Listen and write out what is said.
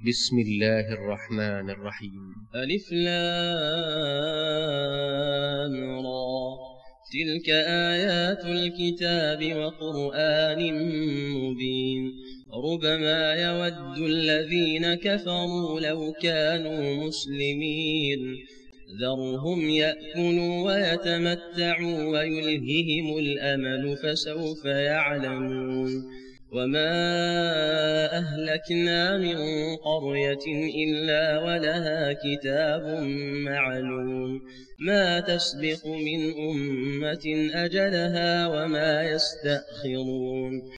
بسم الله الرحمن الرحيم. ألف لام را تلك آيات الكتاب وقرآن مبين ربما يود الذين كفروا لو كانوا مسلمين ذرهم يأكلوا ويتمتعوا ويلههم الأمل فسوف يعلمون وما أهلكنا من قرية إلا ولها كتاب معلوم ما تسبق من أمة أجلها وما يستأخرون